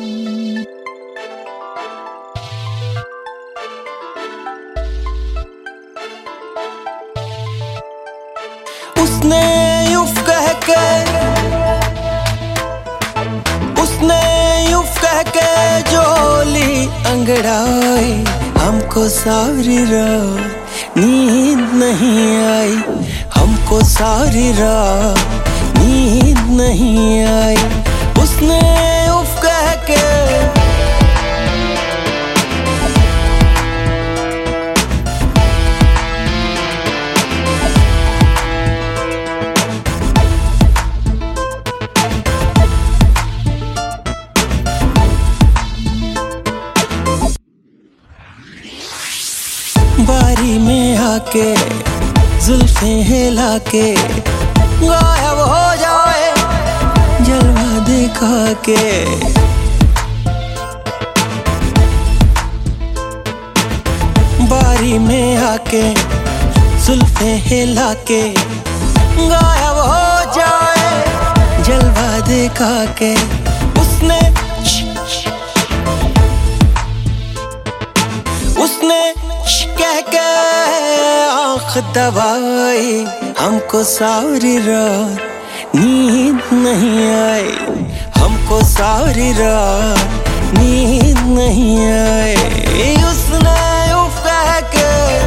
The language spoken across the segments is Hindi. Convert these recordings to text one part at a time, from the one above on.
उसने यूं कह के जोली अंगड़ाई, हमको सारी रात नींद नहीं आई, हमको सारी रात नींद नहीं आई। उसने उफ कह के बारी में आके जुल्फें हिला के गायब हो जाए जलवा दिखा के। बारी में आके जुल्फें हिला के गायब हो जाए जलवा दिखा के। उसने कह के आँख दबाई, हमको सारी रात नींद नहीं आई, हमको सारी रात नींद नहीं आई। उसने उफ कह के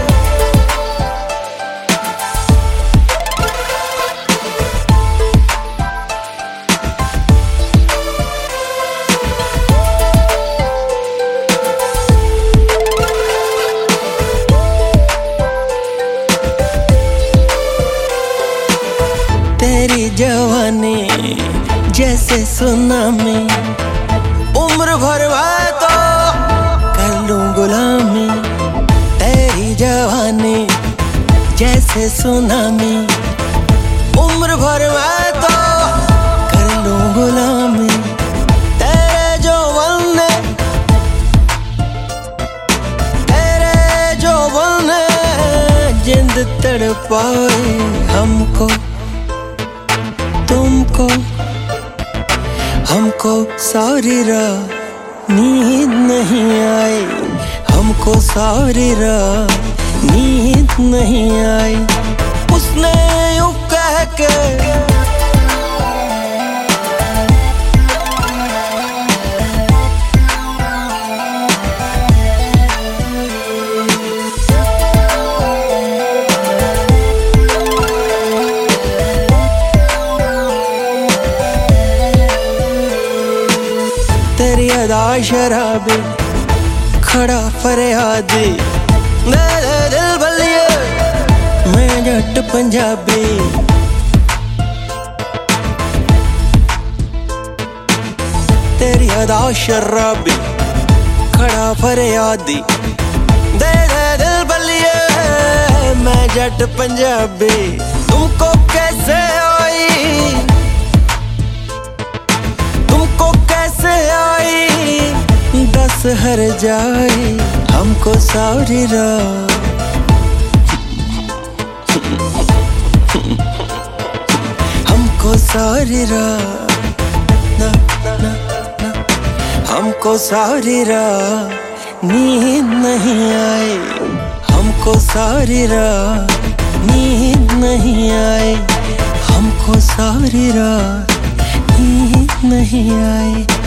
तेरी जवानी जैसे सुनामी, उम्र भर मैं तो कर लूं गुलामी। तेरी जवानी जैसे सुनामी, उम्र भर मैं तो कर लूं गुलामी। तेरे जो बनने जिंद तड़पाए, हमको तुमको हमको सारी रात नींद नहीं आई, हमको सारी रात नींद नहीं आई। उसने यूं कह के तेरी अदा शराबी खड़ा फरियादी, दे दे दिल बल्लिए मैं जट पंजाबी। तेरी अदा शराबी खड़ा फरियादी, दे दे दिल बल्लिए मैं जट पंजाबी। तुमको कैसे आई, तुमको कैसे आई दस हर जाए, हमको सारी रात हमको सारी रात ना ना ना, हमको सारी रात नींद नहीं आई, हमको सारी रात नींद नहीं आई, हमको सारी रात नींद नहीं आई।